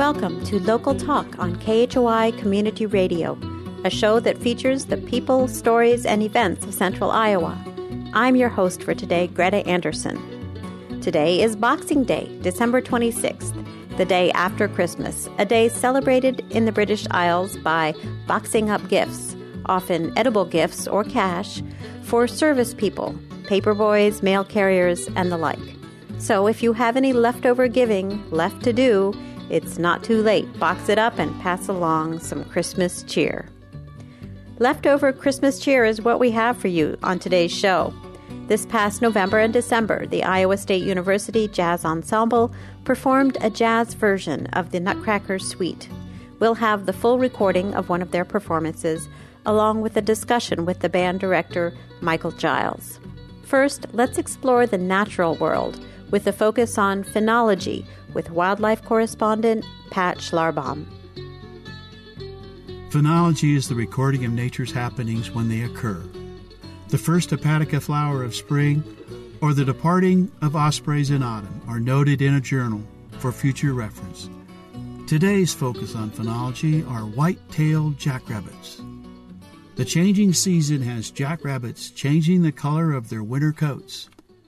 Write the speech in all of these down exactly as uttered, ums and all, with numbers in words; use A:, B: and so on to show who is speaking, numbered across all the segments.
A: Welcome to Local Talk on K H O I Community Radio, a show that features the people, stories, and events of Central Iowa. I'm your host for today, Greta Anderson. Today is Boxing Day, December twenty-sixth, the day after Christmas, a day celebrated in the British Isles by boxing up gifts, often edible gifts or cash, for service people, paperboys, mail carriers, and the like. So if you have any leftover giving left to do, it's not too late. Box it up and pass along some Christmas cheer. Leftover Christmas cheer is what we have for you on today's show. This past November and December, the Iowa State University Jazz Ensemble performed a jazz version of the Nutcracker Suite. We'll have the full recording of one of their performances, along with a discussion with the band director, Michael Giles. First, let's explore the natural world with a focus on phenology with wildlife correspondent Pat Schlarbaum.
B: Phenology is the recording of nature's happenings when they occur. The first hepatica flower of spring or the departing of ospreys in autumn are noted in a journal for future reference. Today's focus on phenology are white-tailed jackrabbits. The changing season has jackrabbits changing the color of their winter coats.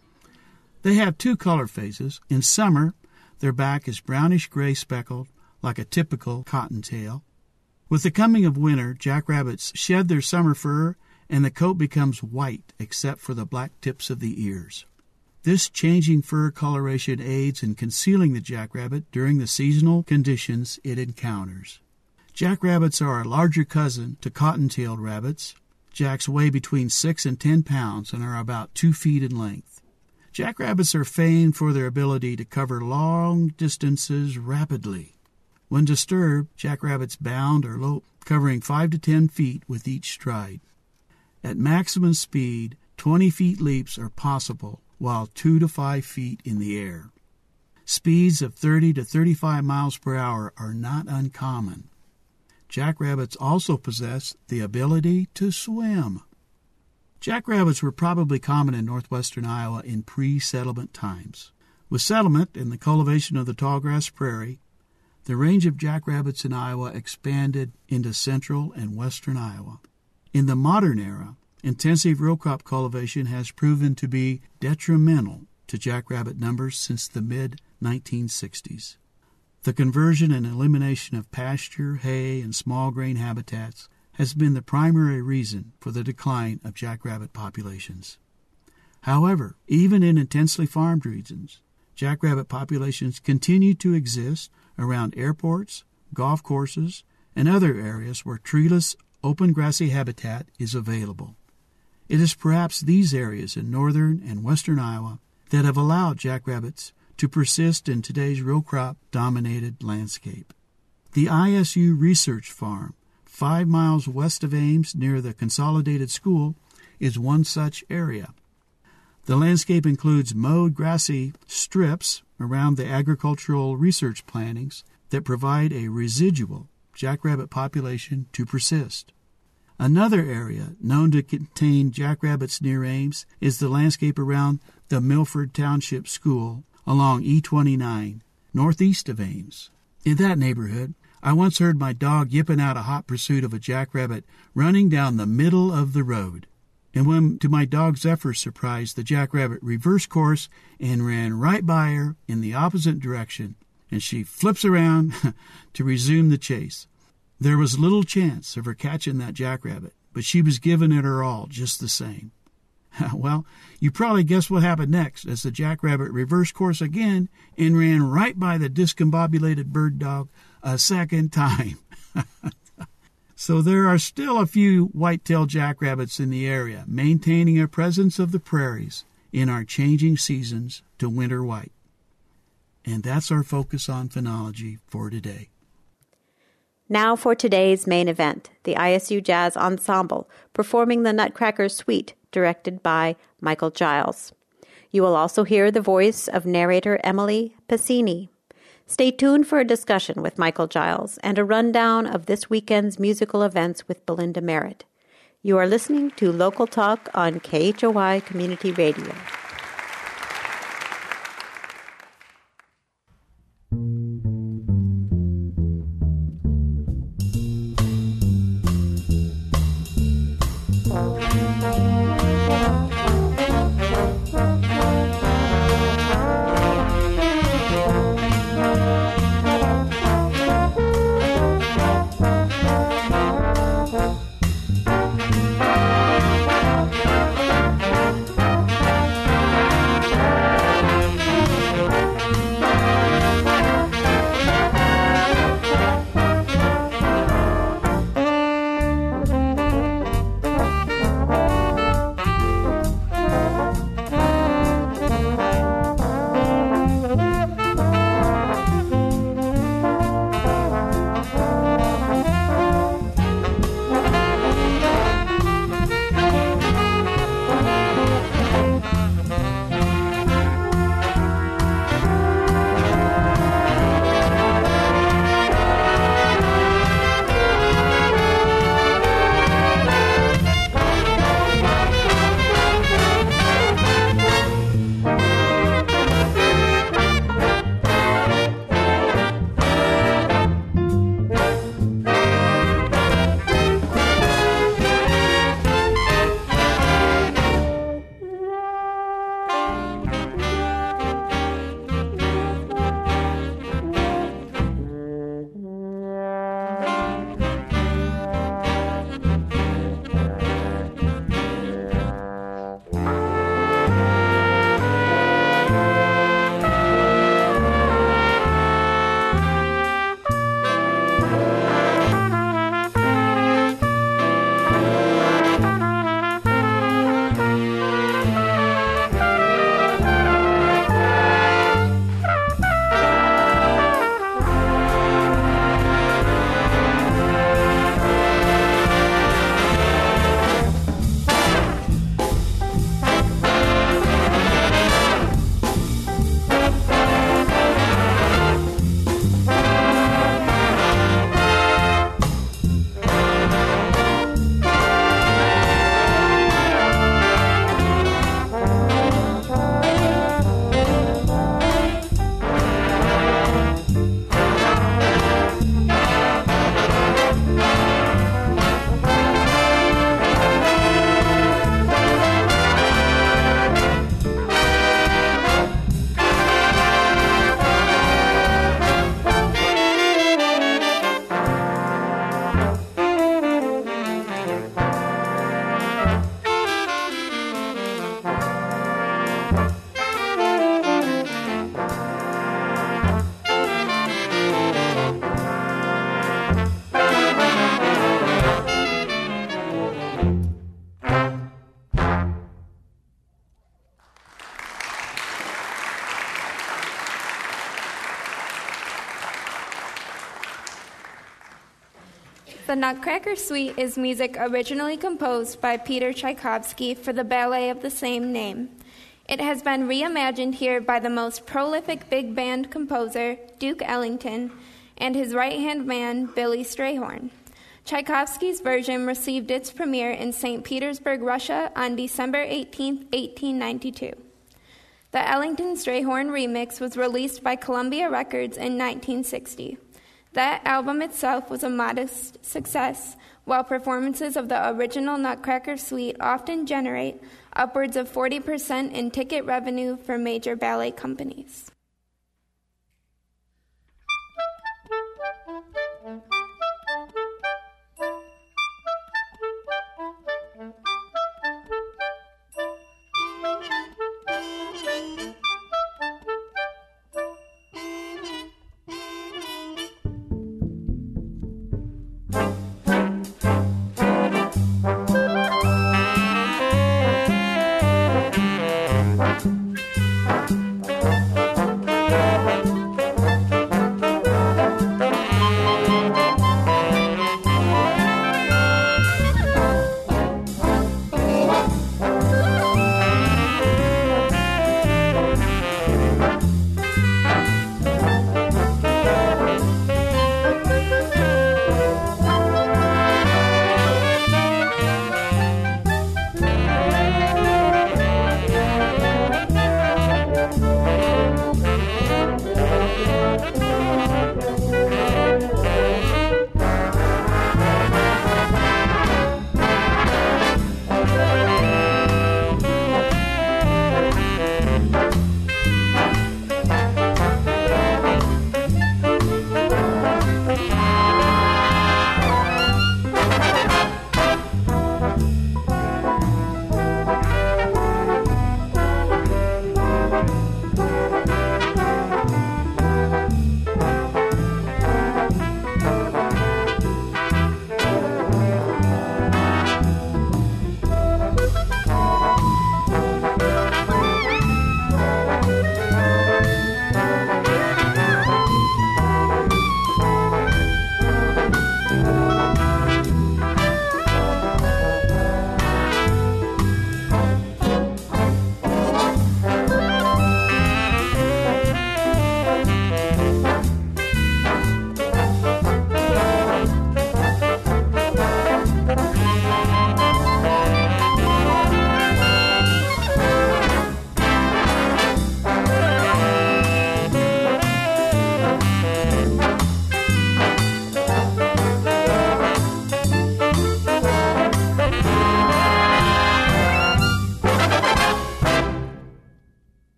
B: They have two color phases. In summer, their back is brownish-gray speckled, like a typical cottontail. With the coming of winter, jackrabbits shed their summer fur, and the coat becomes white except for the black tips of the ears. This changing fur coloration aids in concealing the jackrabbit during the seasonal conditions it encounters. Jackrabbits are a larger cousin to cotton-tailed rabbits. Jacks weigh between six and ten pounds and are about two feet in length. Jackrabbits are famed for their ability to cover long distances rapidly. When disturbed, jackrabbits bound or lope, covering five to ten feet with each stride. At maximum speed, twenty feet leaps are possible, while two to five feet in the air. Speeds of thirty to thirty-five miles per hour are not uncommon. Jackrabbits also possess the ability to swim. Jackrabbits were probably common in northwestern Iowa in pre-settlement times. With settlement and the cultivation of the tallgrass prairie, the range of jackrabbits in Iowa expanded into central and western Iowa. In the modern era, intensive row crop cultivation has proven to be detrimental to jackrabbit numbers since the mid nineteen sixties. The conversion and elimination of pasture, hay, and small grain habitats has been the primary reason for the decline of jackrabbit populations. However, even in intensely farmed regions, jackrabbit populations continue to exist around airports, golf courses, and other areas where treeless, open grassy habitat is available. It is perhaps these areas in northern and western Iowa that have allowed jackrabbits to persist in today's row crop-dominated landscape. The I S U Research Farm, five miles west of Ames near the Consolidated School, is one such area. The landscape includes mowed grassy strips around the agricultural research plantings that provide a residual jackrabbit population to persist. Another area known to contain jackrabbits near Ames is the landscape around the Milford Township School along E twenty-nine, northeast of Ames. In that neighborhood, I once heard my dog yipping out a hot pursuit of a jackrabbit running down the middle of the road. And when, to my dog Zephyr's surprise, the jackrabbit reversed course and ran right by her in the opposite direction, and she flips around to resume the chase. There was little chance of her catching that jackrabbit, but she was giving it her all just the same. Well, you probably guessed what happened next as the jackrabbit reversed course again and ran right by the discombobulated bird dog a second time. So there are still a few white-tailed jackrabbits in the area, maintaining a presence of the prairies in our changing seasons to winter white. And that's our focus on phenology for today.
A: Now for today's main event, the I S U Jazz Ensemble performing the Nutcracker Suite, directed by Michael Giles. You will also hear the voice of narrator Emily Pacini. Stay tuned for a discussion with Michael Giles and a rundown of this weekend's musical events with Belinda Merritt. You are listening to Local Talk on K H O I Community Radio.
C: The Nutcracker Suite is music originally composed by Peter Tchaikovsky for the ballet of the same name. It has been reimagined here by the most prolific big band composer, Duke Ellington, and his right-hand man, Billy Strayhorn. Tchaikovsky's version received its premiere in Saint Petersburg, Russia on December eighteenth, eighteen ninety-two. The Ellington-Strayhorn remix was released by Columbia Records in nineteen sixty. That album itself was a modest success, while performances of the original Nutcracker Suite often generate upwards of forty percent in ticket revenue for major ballet companies.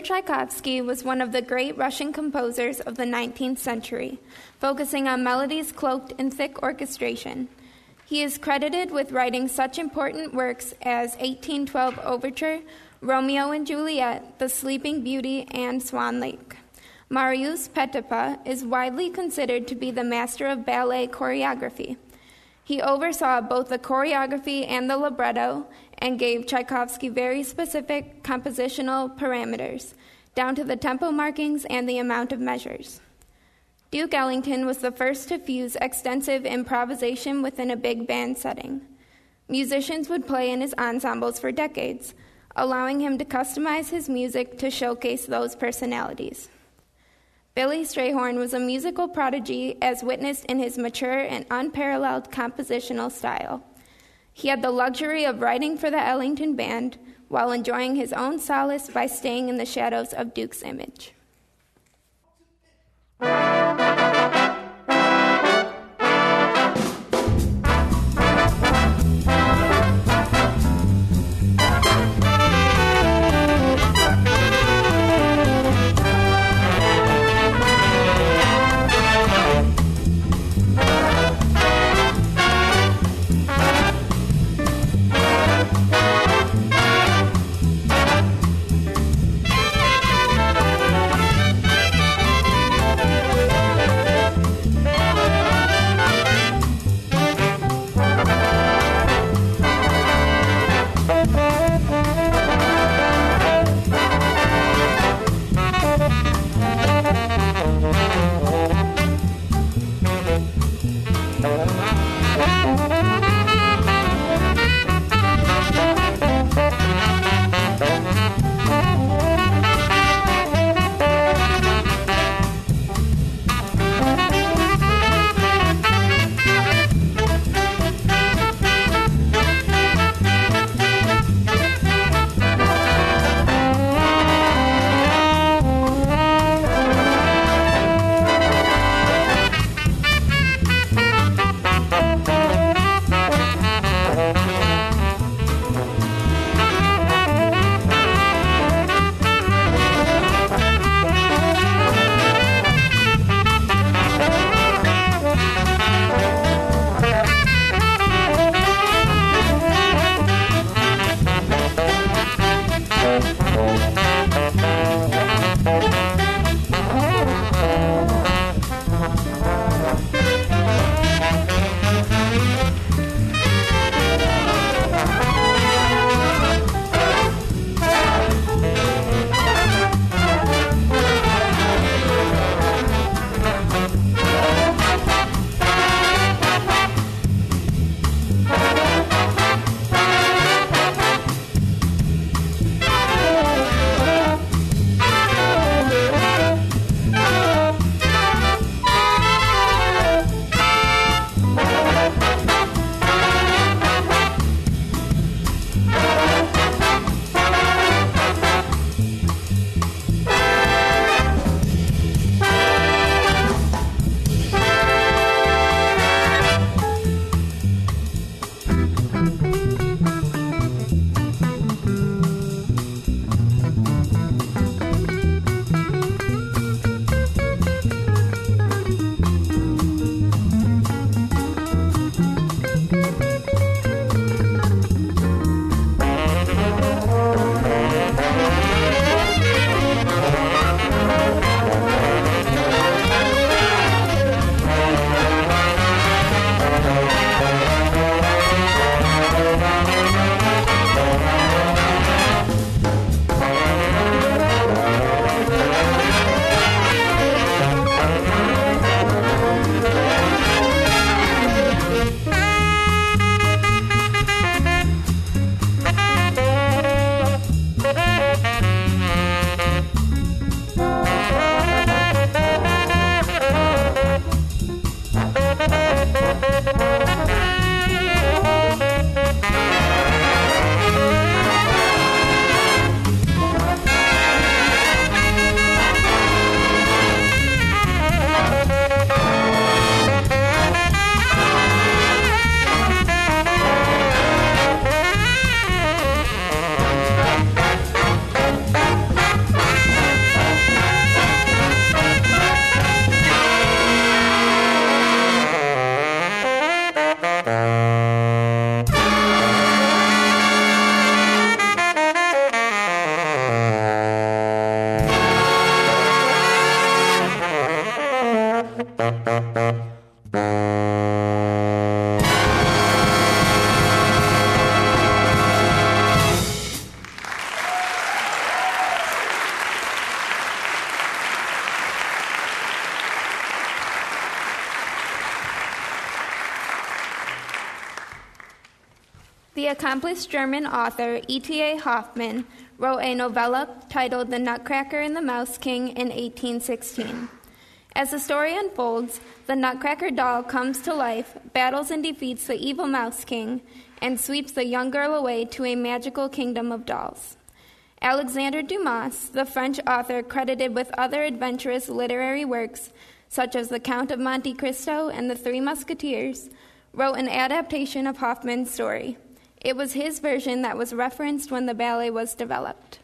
C: Tchaikovsky was one of the great Russian composers of the nineteenth century, focusing on melodies cloaked in thick orchestration. He is credited with writing such important works as eighteen twelve Overture, Romeo and Juliet, The Sleeping Beauty, and Swan Lake. Mariusz Petipa is widely considered to be the master of ballet choreography. He oversaw both the choreography and the libretto and gave Tchaikovsky very specific compositional parameters, down to the tempo markings and the amount of measures. Duke Ellington was the first to fuse extensive improvisation within a big band setting. Musicians would play in his ensembles for decades, allowing him to customize his music to showcase those personalities. Billy Strayhorn was a musical prodigy as witnessed in his mature and unparalleled compositional style. He had the luxury of writing for the Ellington Band while enjoying his own solace by staying in the shadows of Duke's image. The accomplished German author E T A Hoffmann wrote a novella titled The Nutcracker and the Mouse King in eighteen sixteen. As the story unfolds, the Nutcracker doll comes to life, battles and defeats the evil Mouse King, and sweeps the young girl away to a magical kingdom of dolls. Alexandre Dumas, the French author credited with other adventurous literary works, such as The Count of Monte Cristo and The Three Musketeers, wrote an adaptation of Hoffmann's story. It was his version that was referenced when the ballet was developed.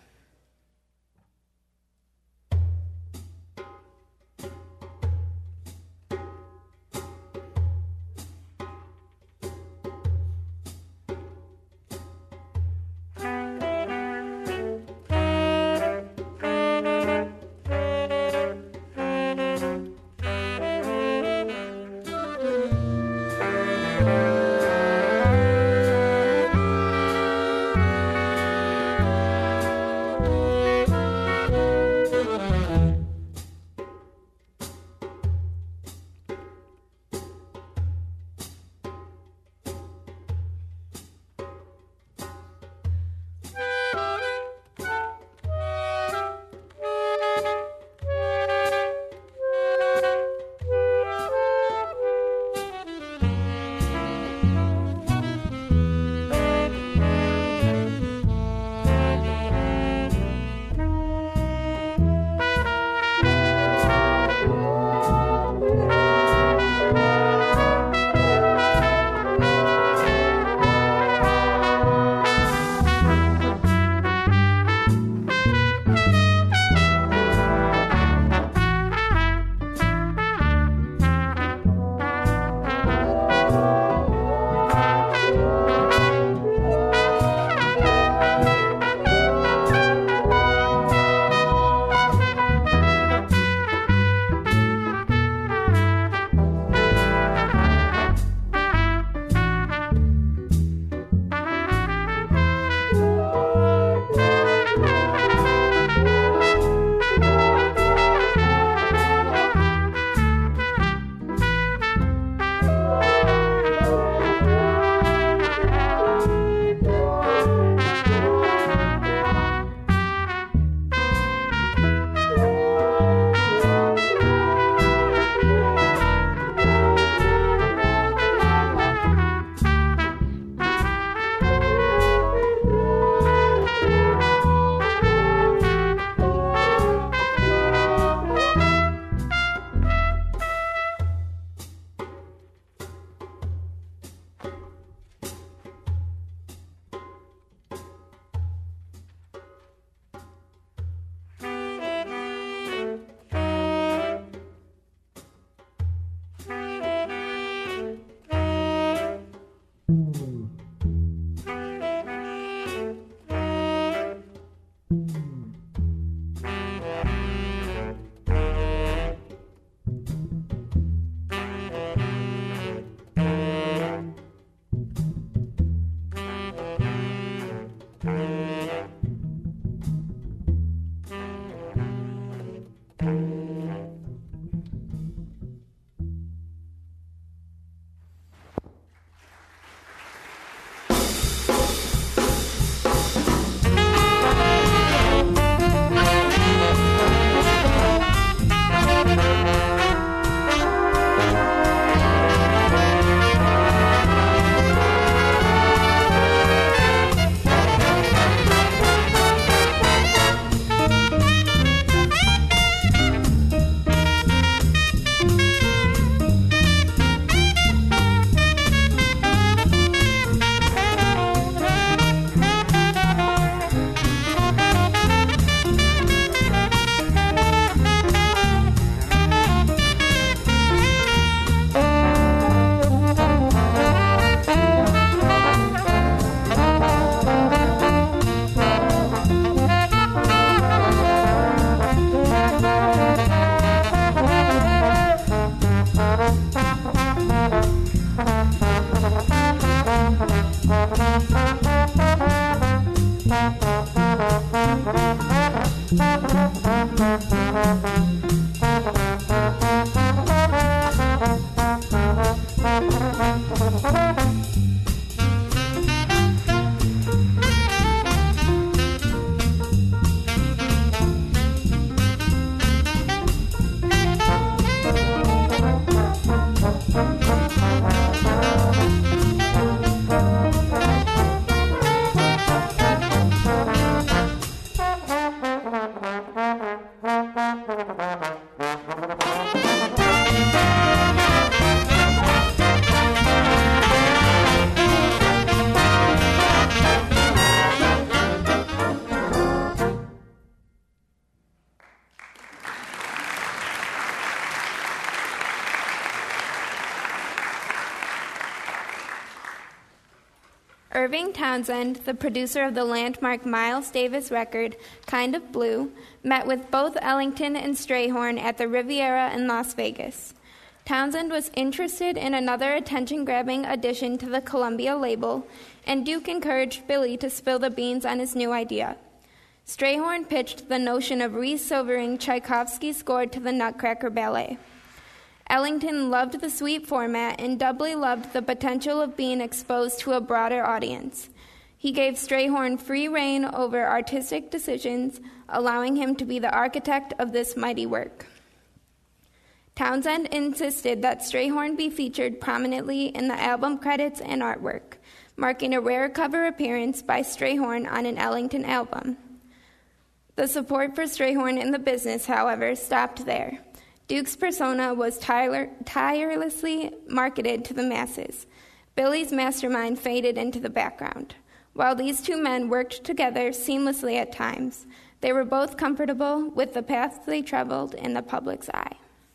C: Irving Townsend, the producer of the landmark Miles Davis record, Kind of Blue, met with both Ellington and Strayhorn at the Riviera in Las Vegas. Townsend was interested in another attention-grabbing addition to the Columbia label, and Duke encouraged Billy to spill the beans on his new idea. Strayhorn pitched the notion of re-silvering Tchaikovsky's score to the Nutcracker Ballet. Ellington loved the suite format and doubly loved the potential of being exposed to a broader audience. He gave Strayhorn free rein over artistic decisions, allowing him to be the architect of this mighty work. Townsend insisted that Strayhorn be featured prominently in the album credits and artwork, marking a rare cover appearance by Strayhorn on an Ellington album. The support for Strayhorn in the business, however, stopped there. Duke's persona was tire- tirelessly marketed to the masses. Billy's mastermind faded into the background. While these two men worked together seamlessly at times, they were both comfortable with the path they traveled in the public's eye.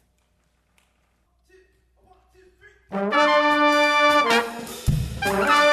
C: One, two, one, two, three.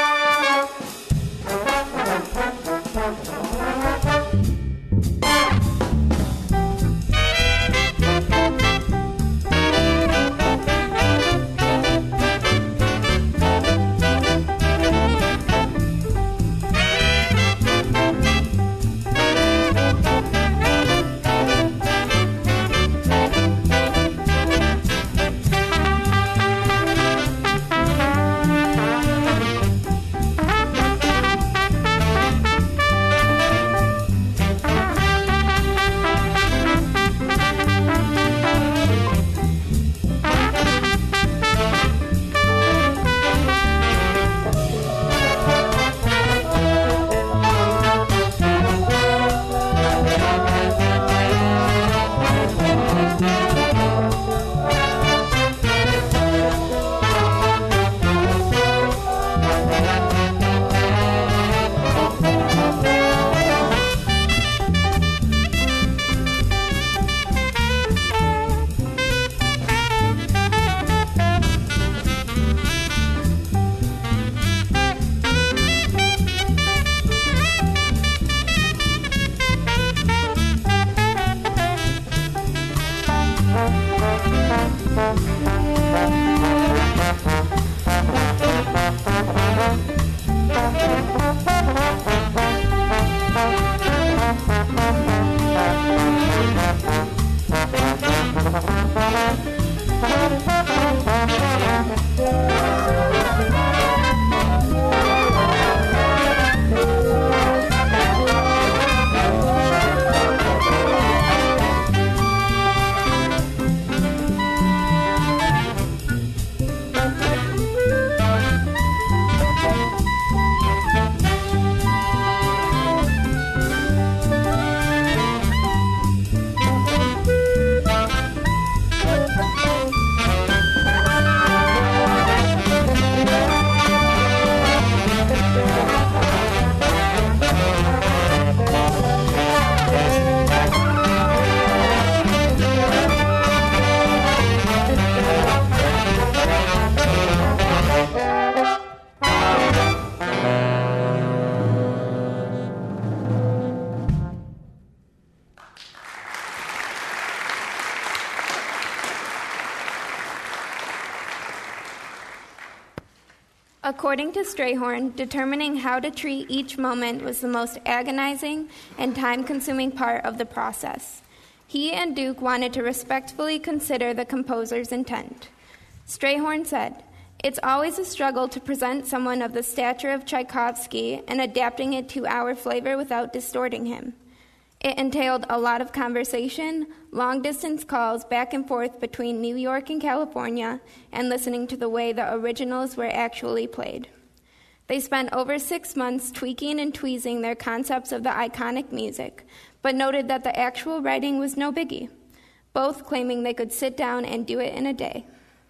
C: According to Strayhorn, determining how to treat each moment was the most agonizing and time-consuming part of the process. He and Duke wanted to respectfully consider the composer's intent. Strayhorn said, "It's always a struggle to present someone of the stature of Tchaikovsky and adapting it to our flavor without distorting him. It entailed a lot of conversation, long-distance calls back and forth between New York and California, and listening to the way the originals were actually played. They spent over six months tweaking and tweezing their concepts of the iconic music, but noted that the actual writing was no biggie, both claiming they could sit down and do it in a day.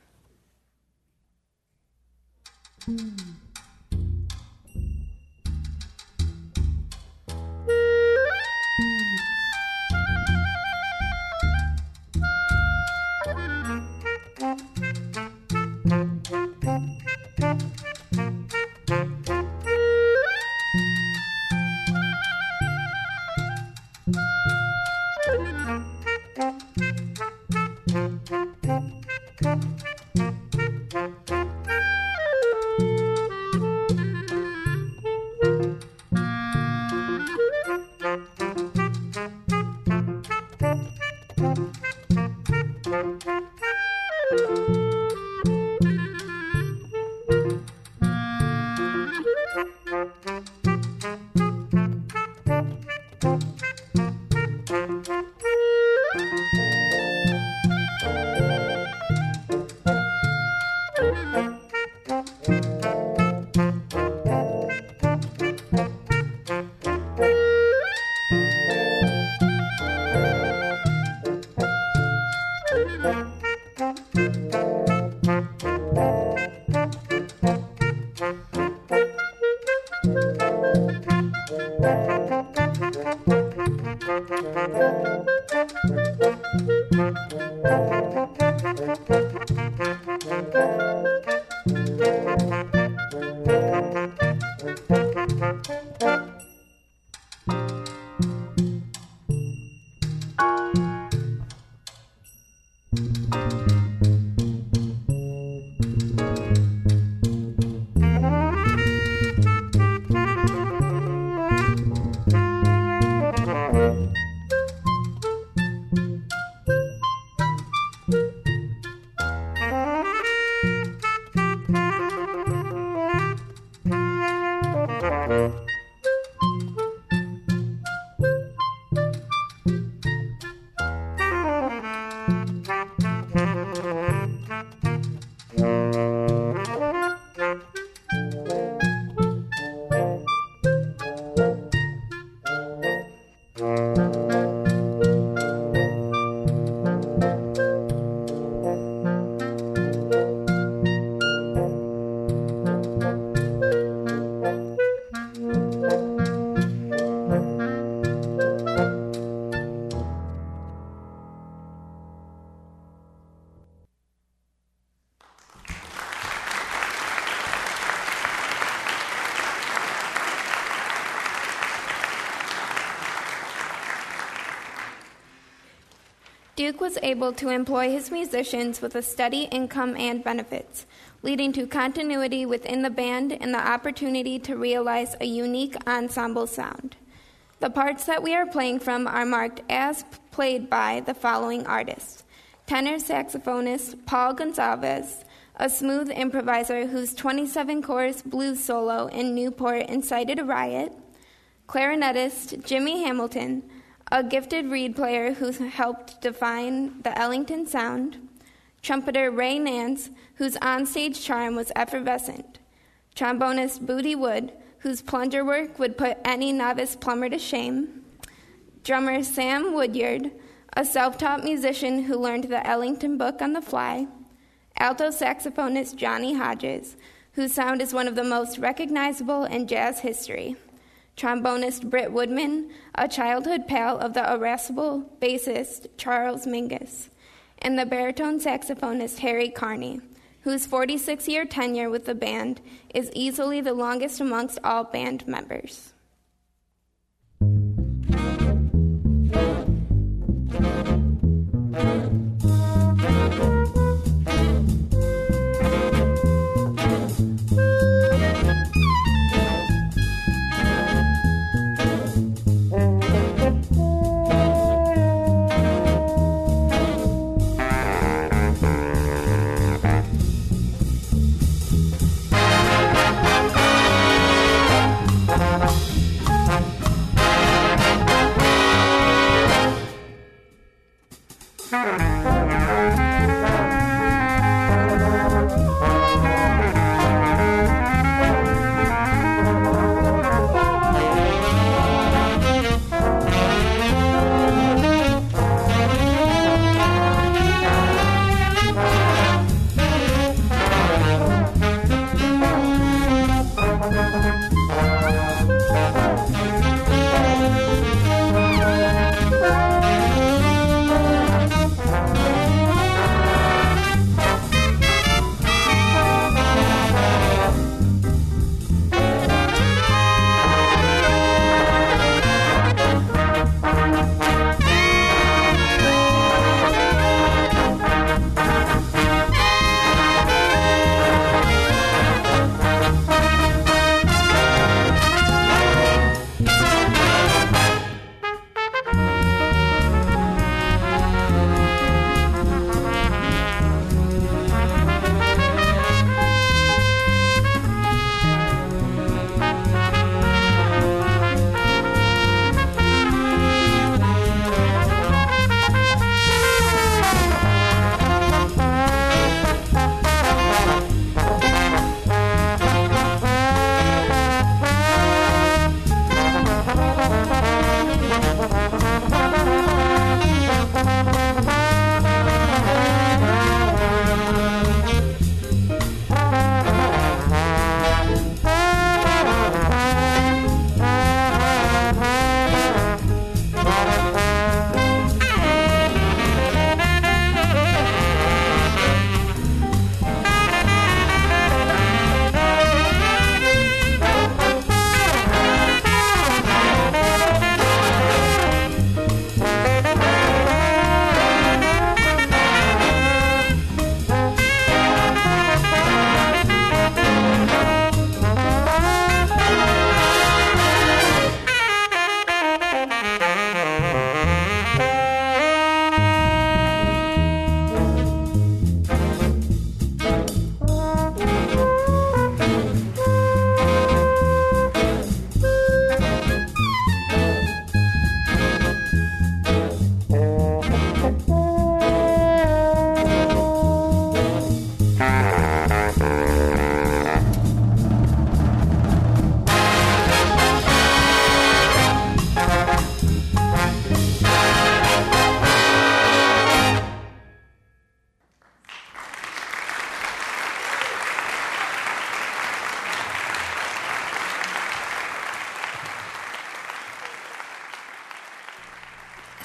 C: Duke was able to employ his musicians with a steady income and benefits, leading to continuity within the band and the opportunity to realize a unique ensemble sound. The parts that we are playing from are marked as played by the following artists: tenor saxophonist Paul Gonsalves, a smooth improviser whose twenty-seven chorus blues solo in Newport incited a riot; clarinetist Jimmy Hamilton, a gifted reed player who helped define the Ellington sound; trumpeter Ray Nance, whose onstage charm was effervescent; trombonist Booty Wood, whose plunger work would put any novice plumber to shame; drummer Sam Woodyard, a self-taught musician who learned the Ellington book on the fly; alto saxophonist Johnny Hodges, whose sound is one of the most recognizable in jazz history; trombonist Britt Woodman, a childhood pal of the irascible bassist Charles Mingus; and the baritone saxophonist Harry Carney, whose forty-six-year tenure with the band is easily the longest amongst all band members.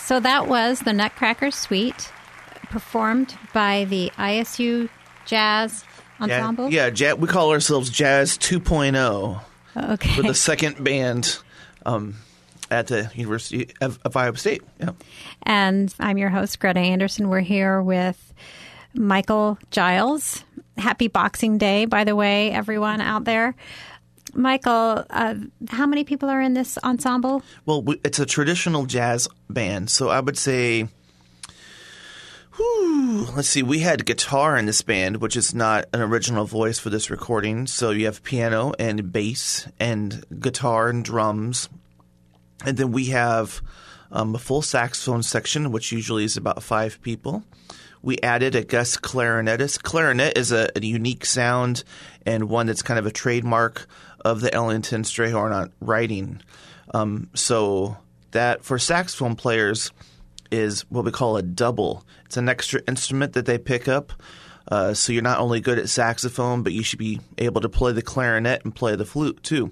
A: So that was the Nutcracker Suite, performed by the I S U Jazz Ensemble?
D: Yeah, yeah, we call ourselves Jazz two point oh.
A: Okay.
D: We're the second band um, at the University of, of Iowa State. Yeah.
A: And I'm your host, Greta Anderson. We're here with Michael Giles. Happy Boxing Day, by the way, everyone out there. Michael, uh, how many people are in this ensemble?
D: Well, we, it's a traditional jazz band, so I would say, whew, let's see, we had guitar in this band, which is not an original voice for this recording. So you have piano and bass and guitar and drums. And then we have um, a full saxophone section, which usually is about five people. We added a guest clarinetist. Clarinet is a, a unique sound and one that's kind of a trademark of the Ellington Strayhorn writing. Um, so that for saxophone players is what we call a double. It's an extra instrument that they pick up. Uh, so you're not only good at saxophone, but you should be able to play the clarinet and play the flute too.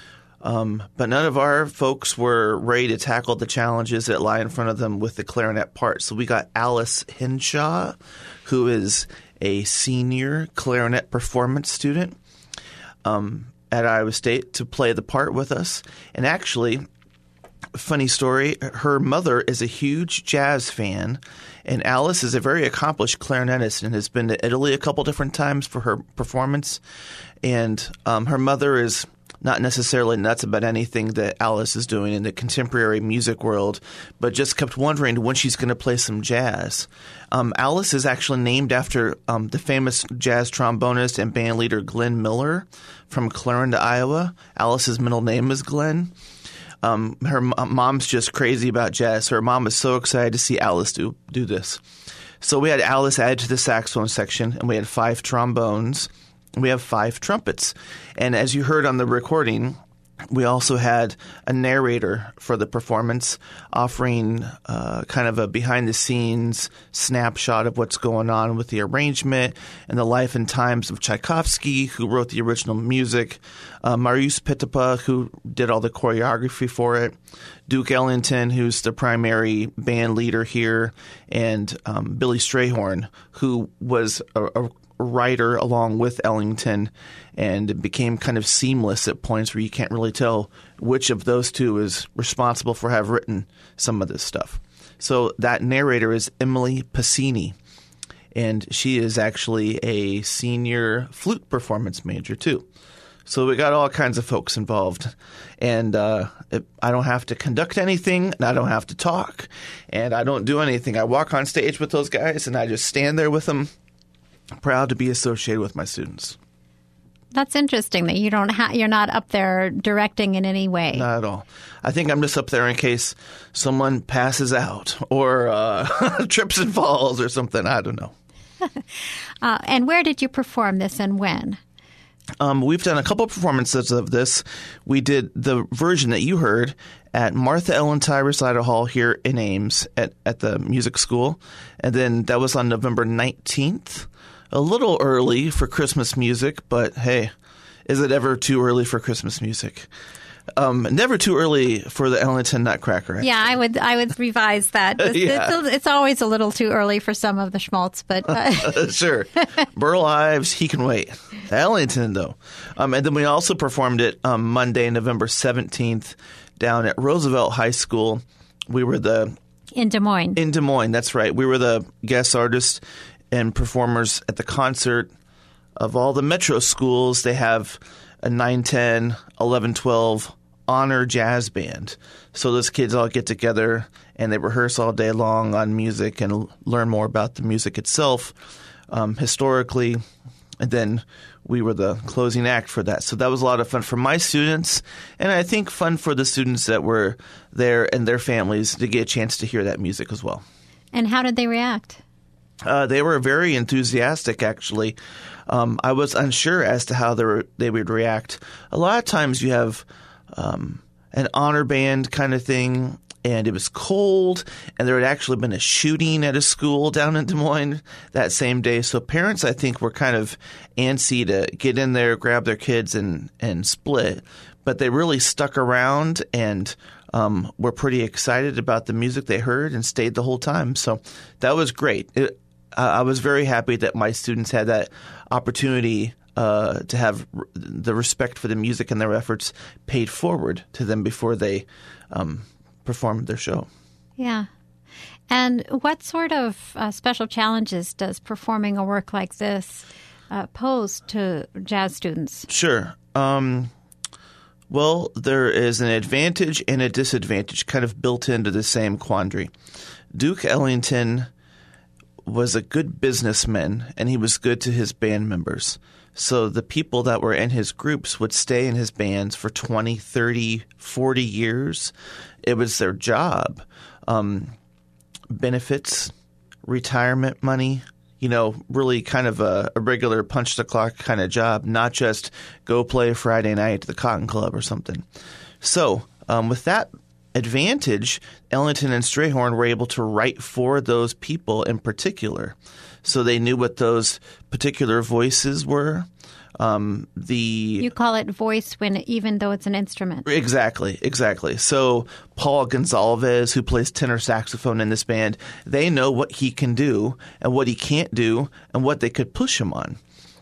D: Um, but none of our folks were ready to tackle the challenges that lie in front of them with the clarinet part. So we got Alice Henshaw, who is a senior clarinet performance student um, at Iowa State, to play the part with us. And actually, funny story, her mother is a huge jazz fan, and Alice is a very accomplished clarinetist and has been to Italy a couple different times for her performance. And um, her mother is not necessarily nuts about anything that Alice is doing in the contemporary music world, but just kept wondering when she's going to play some jazz. Um, Alice is actually named after um, the famous jazz trombonist and band leader Glenn Miller from Clarinda, Iowa. Alice's middle name is Glenn. Um, her m- mom's just crazy about jazz. Her mom is so excited to see Alice do, do this. So we had Alice added to the saxophone section, and we had five trombones. We have five trumpets. And as you heard on the recording, we also had a narrator for the performance, offering uh, kind of a behind-the-scenes snapshot of what's going on with the arrangement and the life and times of Tchaikovsky, who wrote the original music, uh, Marius Petipa, who did all the choreography for it, Duke Ellington, who's the primary band leader here, and um, Billy Strayhorn, who was a, a writer along with Ellington, and it became kind of seamless at points where you can't really tell which of those two is responsible for have written some of this stuff. So that narrator is Emily Pacini, and she is actually a senior flute performance major too. So we got all kinds of folks involved, and uh, it, I don't have to conduct anything, and I don't have to talk, and I don't do anything. I walk on stage with those guys, and I just stand there with them. Proud to be associated with my students.
A: That's interesting that you don't ha- you're not up there directing in any way.
D: Not at all. I think I'm just up there in case someone passes out or uh, trips and falls or something. I don't know.
A: uh, and where did you perform this and when?
D: Um, we've done a couple performances of this. We did the version that you heard at Martha Ellen Ty Recital Hall here in Ames at, at the music school. And then that was on November nineteenth. A little early for Christmas music, but hey, is it ever too early for Christmas music? Um, never too early for the Ellington Nutcracker. Actually.
A: Yeah, I would I would revise that. It's,
D: yeah.
A: it's, it's always a little too early for some of the schmaltz, but uh.
D: Sure. Burl Ives, he can wait. Ellington, though. Um, and then we also performed it um, Monday, November seventeenth, down at Roosevelt High School. We were the
A: in Des Moines.
D: In Des Moines, that's right. We were the guest artists and performers at the concert of all the Metro schools. They have a nine, ten, eleven, twelve honor jazz band. So those kids all get together and they rehearse all day long on music and learn more about the music itself um, historically. And then we were the closing act for that. So that was a lot of fun for my students, and I think fun for the students that were there and their families to get a chance to hear that music as well.
A: And how did they react?
D: Uh, they were very enthusiastic, actually. Um, I was unsure as to how they, were, they would react. A lot of times you have um, an honor band kind of thing, and it was cold, and there had actually been a shooting at a school down in Des Moines that same day. So parents, I think, were kind of antsy to get in there, grab their kids, and, and split. But they really stuck around and um, were pretty excited about the music they heard and stayed the whole time. So that was great. It, I was very happy that my students had that opportunity uh, to have r- the respect for the music and their efforts paid forward to them before they um, performed their show.
A: Yeah. And what sort of uh, special challenges does performing a work like this uh, pose to jazz students?
D: Sure. Um, well, there is an advantage and a disadvantage kind of built into the same quandary. Duke Ellington was a good businessman, and he was good to his band members. So the people that were in his groups would stay in his bands for twenty, thirty, forty years. It was their job. Um, benefits, retirement money, you know, really kind of a, a regular punch-the-clock kind of job, not just go play Friday night at the Cotton Club or something. So um, with that advantage, Ellington and Strayhorn were able to write for those people in particular. So they knew what those particular voices were. Um, the
A: You call it voice when even though it's an instrument.
D: Exactly, exactly. So Paul Gonsalves, who plays tenor saxophone in this band, they know what he can do and what he can't do and what they could push him on.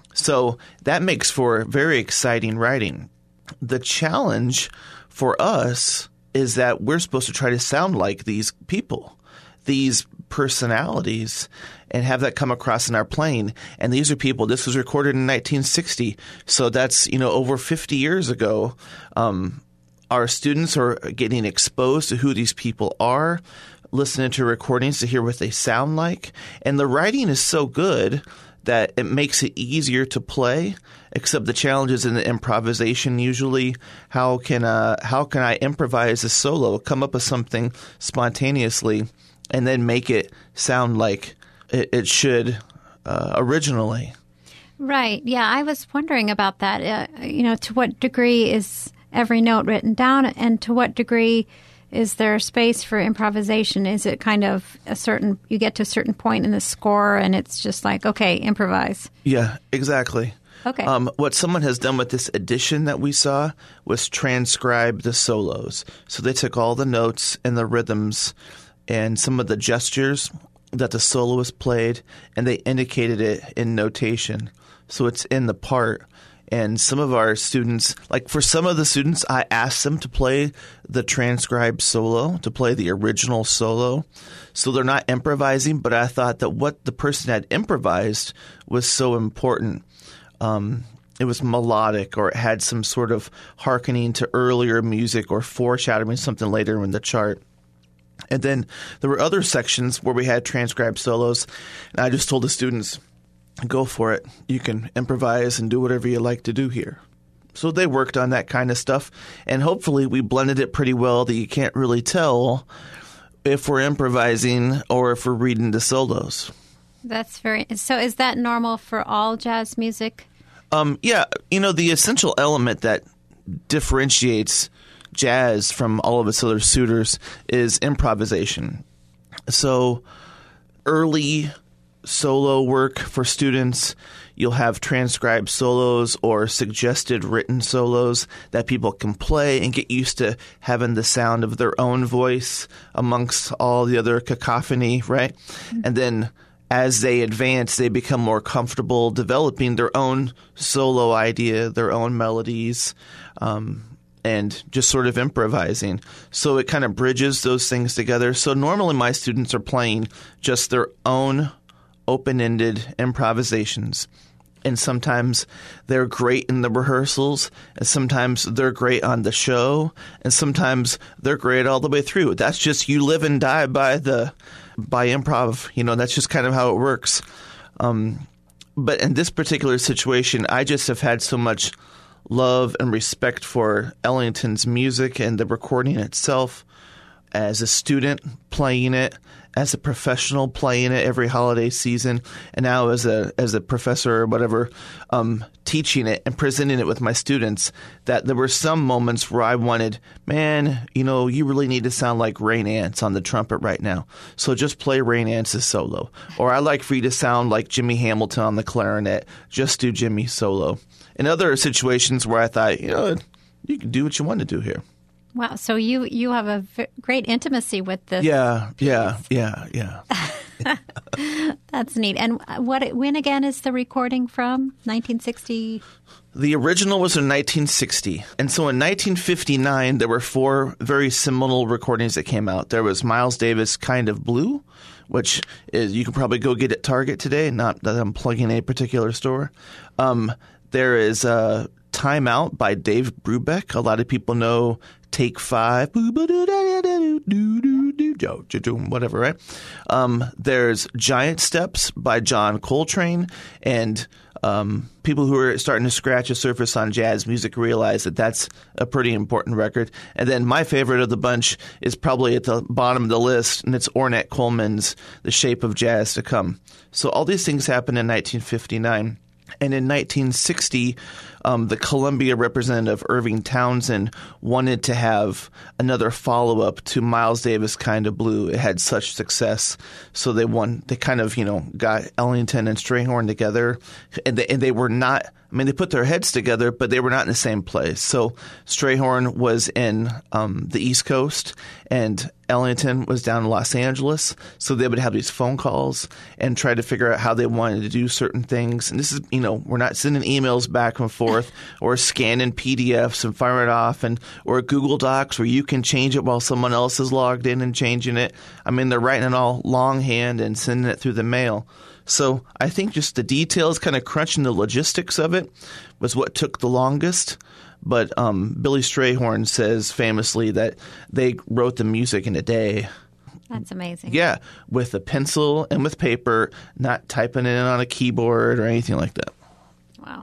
D: So that makes for very exciting writing. The challenge for us is that we're supposed to try to sound like these people, these personalities, and have that come across in our playing. And these are people, this was recorded in nineteen sixty, so that's, you know, over fifty years ago. Um, our students are getting exposed to who these people are, listening to recordings to hear what they sound like. And the writing is so good that it makes it easier to play, except the challenge is in the improvisation usually. How can uh, how can I improvise a solo, come up with something spontaneously, and then make it sound like it, it should uh, originally?
A: Right. Yeah, I was wondering about that. Uh, you know, to what degree is every note written down, and to what degree is there space for improvisation? Is it kind of a certain, you get to a certain point in the score and it's just like, okay, improvise?
D: Yeah, exactly.
A: Okay.
D: Um, what someone has done with this edition that we saw was transcribe the solos. So they took all the notes and the rhythms and some of the gestures that the soloist played, and they indicated it in notation. So it's in the part. And some of our students, like for some of the students, I asked them to play the transcribed solo, to play the original solo. So they're not improvising, but I thought that what the person had improvised was so important. Um, it was melodic, or it had some sort of hearkening to earlier music or foreshadowing something later in the chart. And then there were other sections where we had transcribed solos, and I just told the students, go for it. You can improvise and do whatever you like to do here. So they worked on that kind of stuff, and hopefully we blended it pretty well that you can't really tell if we're improvising or if we're reading the solos.
A: That's very, so is that normal for all jazz music?
D: Um, yeah, you know, the essential element that differentiates jazz from all of its other suitors is improvisation. So early solo work for students, you'll have transcribed solos or suggested written solos that people can play and get used to having the sound of their own voice amongst all the other cacophony, right? Mm-hmm. And then as they advance, they become more comfortable developing their own solo idea, their own melodies, um, and just sort of improvising. So it kind of bridges those things together. So normally my students are playing just their own open-ended improvisations. And sometimes they're great in the rehearsals, and sometimes they're great on the show, and sometimes they're great all the way through. That's just, you live and die by the by improv. You know, that's just kind of how it works. Um, but in this particular situation, I just have had so much love and respect for Ellington's music and the recording itself, as a student playing it, as a professional playing it every holiday season, and now as a as a professor or whatever, um, teaching it and presenting it with my students, that there were some moments where I wanted, man, you know, you really need to sound like Ray Nance on the trumpet right now. So just play Ray Nance's solo. Or I like for you to sound like Jimmy Hamilton on the clarinet. Just do Jimmy solo. In other situations where I thought, you know, you can do what you want to do here.
A: Wow. So you, you have a v- great intimacy with this.
D: Yeah, yeah, yeah, yeah.
A: That's neat. And what? When again is the recording from? nineteen sixty?
D: The original was in nineteen sixty. And so in nineteen fifty-nine, there were four very seminal recordings that came out. There was Miles Davis' Kind of Blue, which is you can probably go get at Target today, not that I'm plugging a particular store. Um, there is uh, Time Out by Dave Brubeck. A lot of people know Take Five, whatever, right? Um, there's Giant Steps by John Coltrane, and um, people who are starting to scratch the surface on jazz music realize that that's a pretty important record. And then my favorite of the bunch is probably at the bottom of the list, and it's Ornette Coleman's The Shape of Jazz to Come. So all these things happened in nineteen fifty-nine. And in nineteen sixty, um, the Columbia representative, Irving Townsend, wanted to have another follow-up to Miles Davis' Kind of Blue. It had such success. So they won. They kind of, you know, got Ellington and Strayhorn together. And they, and they were not – I mean, they put their heads together, but they were not in the same place. So Strayhorn was in um, the East Coast, and Ellington was down in Los Angeles. So they would have these phone calls and try to figure out how they wanted to do certain things. And this is, you know, we're not sending emails back and forth or scanning P D Fs and firing it off, and or Google Docs where you can change it while someone else is logged in and changing it. I mean, they're writing it all longhand and sending it through the mail. So I think just the details, kind of crunching the logistics of it, was what took the longest. But um, Billy Strayhorn says famously that they wrote the music in a day.
A: That's amazing.
D: Yeah, with a pencil and with paper, not typing it in on a keyboard or anything like that.
A: Wow.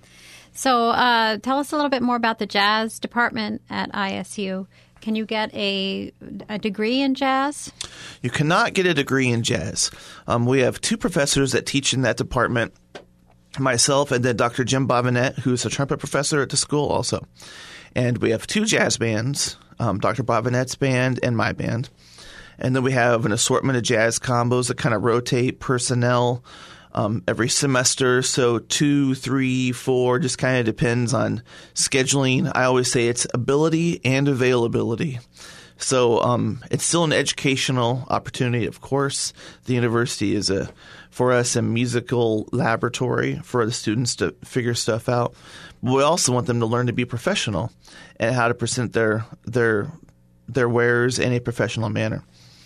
A: So uh, tell us a little bit more about the jazz department at I S U. Can you get a, a degree in jazz?
D: You cannot get a degree in jazz. Um, we have two professors that teach in that department, myself and then Doctor Jim Bobinet, who's a trumpet professor at the school also. And we have two jazz bands, um, Doctor Bobinet's band and my band. And then we have an assortment of jazz combos that kind of rotate personnel Um, every semester, so two, three, four, just kind of depends on scheduling. I always say it's ability and availability. So um, it's still an educational opportunity, of course. The university is, a for us, a musical laboratory for the students to figure stuff out. But we also want them to learn to be professional and how to present their their their wares in a professional manner.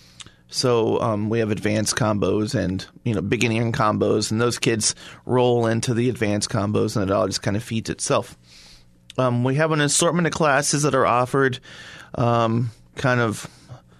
D: So um, we have advanced combos and, you know, beginning combos, and those kids roll into the advanced combos, and it all just kind of feeds itself. Um, we have an assortment of classes that are offered um, kind of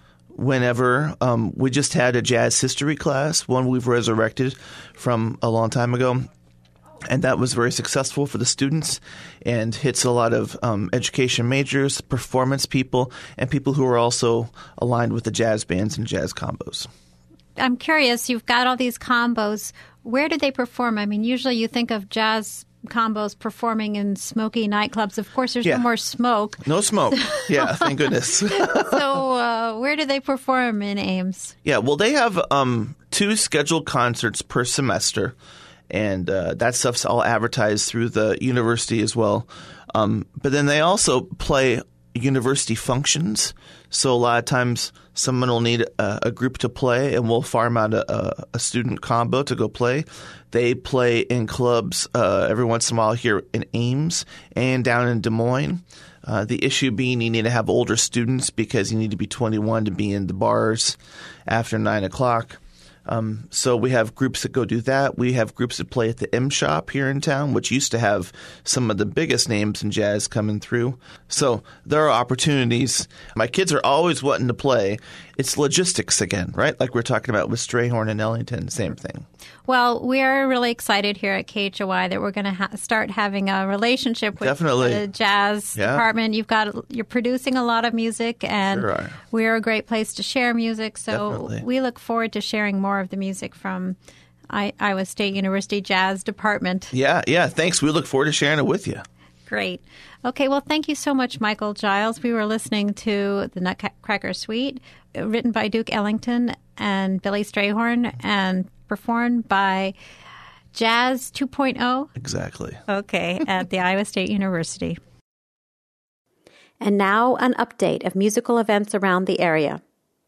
D: whenever. Um, we just had a jazz history class, one we've resurrected from a long time ago. And that was very successful for the students and hits a lot of um, education majors, performance people, and people who are also aligned with the jazz bands and jazz combos.
A: I'm curious, you've got all these combos. Where do they perform? I mean, usually you think of jazz combos performing in smoky nightclubs. Of course, there's
D: yeah.
A: no more smoke.
D: No smoke. Yeah, thank goodness.
A: So uh, where do they perform in Ames?
D: Yeah, well, they have um, two scheduled concerts per semester. And uh, that stuff's all advertised through the university as well. Um, but then they also play university functions. So a lot of times someone will need a, a group to play, and we'll farm out a, a student combo to go play. They play in clubs uh, every once in a while here in Ames and down in Des Moines. Uh, the issue being you need to have older students because you need to be twenty-one to be in the bars after nine o'clock. Um, so we have groups that go do that. We have groups that play at the M Shop here in town, which used to have some of the biggest names in jazz coming through. So there are opportunities. My kids are always wanting to play. It's logistics again, right? Like we're talking about with Strayhorn and Ellington, same thing.
A: Well, we are really excited here at K H O I that we're going to ha- start having a relationship with
D: Definitely.
A: the jazz
D: yeah. department.
A: You've got you're producing a lot of music, and
D: sure are.
A: We're a great place to share music. So
D: Definitely.
A: We look forward to sharing more of the music from I- Iowa State University Jazz Department.
D: Yeah, yeah. Thanks. We look forward to sharing it with you.
A: Great. Okay, well, thank you so much, Michael Giles. We were listening to the Nutcracker Suite, written by Duke Ellington and Billy Strayhorn, and performed by Jazz two point oh.
D: Exactly.
A: Okay, at the Iowa State University. And now an update of musical events around the area.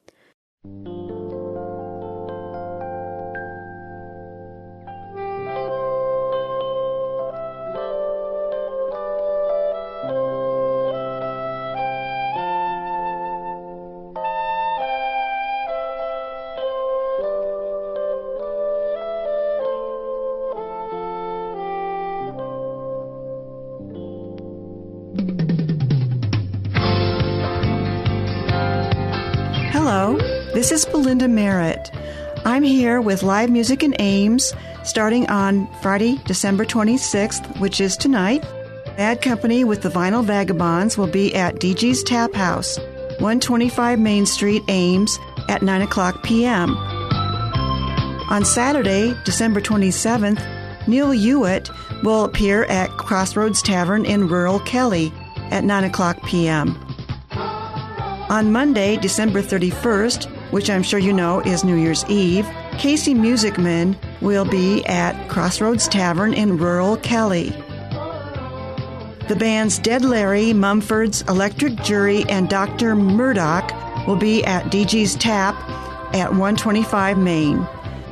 E: Hello, this is Belinda Merritt. I'm here with live music in Ames starting on Friday, December twenty-sixth, which is tonight. Bad Company with the Vinyl Vagabonds will be at D G's Tap House, one twenty-five Main Street, Ames, at nine o'clock p.m. On Saturday, December twenty-seventh, Neil Hewitt will appear at Crossroads Tavern in rural Kelly at nine o'clock p.m. On Monday, December thirty-first, which I'm sure you know is New Year's Eve, Casey Musicman will be at Crossroads Tavern in rural Kelly. The bands Dead Larry, Mumfords, Electric Jury, and Doctor Murdoch will be at D G's Tap at one twenty-five Main.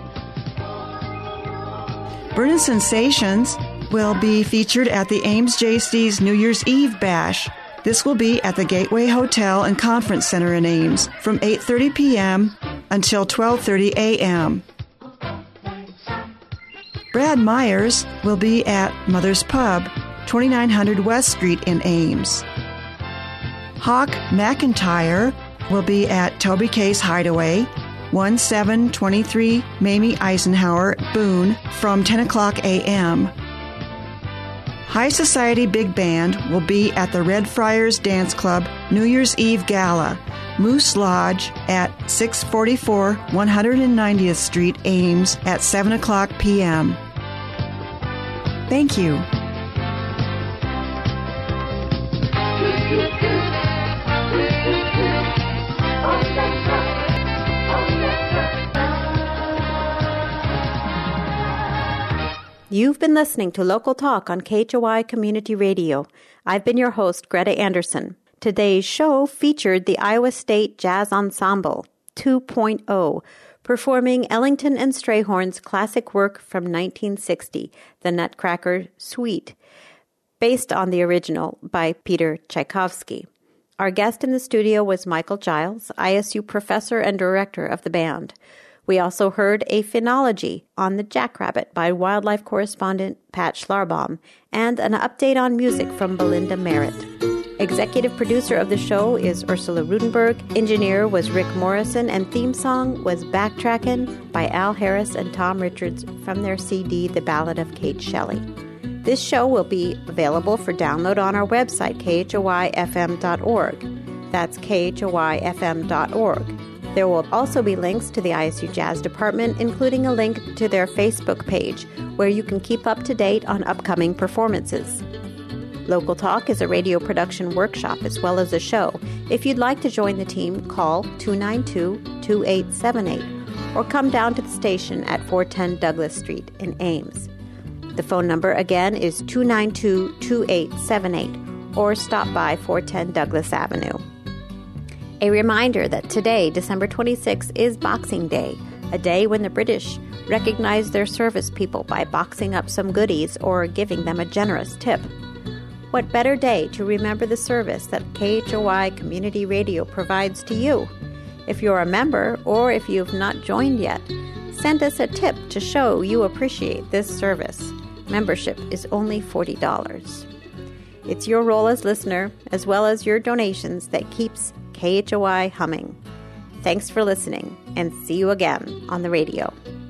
E: Burnin' Sensations will be featured at the Ames J C's New Year's Eve Bash. This will be at the Gateway Hotel and Conference Center in Ames from eight thirty p.m. until twelve thirty a.m. Brad Myers will be at Mother's Pub, twenty-nine hundred West Street in Ames. Hawk McIntyre will be at Toby Case Hideaway, seventeen twenty-three Mamie Eisenhower, Boone, from ten o'clock a.m. High Society Big Band will be at the Red Friars Dance Club New Year's Eve Gala, Moose Lodge at six forty-four one hundred ninetieth Street, Ames, at seven o'clock p.m. Thank you.
A: You've been listening to Local Talk on K H O Y Community Radio. I've been your host, Greta Anderson. Today's show featured the Iowa State Jazz Ensemble two point oh, performing Ellington and Strayhorn's classic work from nineteen sixty, The Nutcracker Suite, based on the original by Peter Tchaikovsky. Our guest in the studio was Michael Giles, I S U professor and director of the band. We also heard a phenology on the Jackrabbit by wildlife correspondent Pat Schlarbaum and an update on music from Belinda Merritt. Executive producer of the show is Ursula Rudenberg. Engineer was Rick Morrison, and theme song was Backtrackin' by Al Harris and Tom Richards from their C D, The Ballad of Kate Shelley. This show will be available for download on our website, K H O Y F M dot org. That's K H O Y F M dot org. There will also be links to the I S U Jazz Department, including a link to their Facebook page, where you can keep up to date on upcoming performances. Local Talk is a radio production workshop as well as a show. If you'd like to join the team, call two nine two, two eight seven eight or come down to the station at four ten Douglas Street in Ames. The phone number again is two nine two, two eight seven eight or stop by four ten Douglas Avenue. A reminder that today, December twenty-sixth, is Boxing Day, a day when the British recognize their service people by boxing up some goodies or giving them a generous tip. What better day to remember the service that K H O Y Community Radio provides to you? If you're a member or if you've not joined yet, send us a tip to show you appreciate this service. Membership is only forty dollars. It's your role as listener, as well as your donations, that keeps K H O Y humming. Thanks for listening, and see you again on the radio.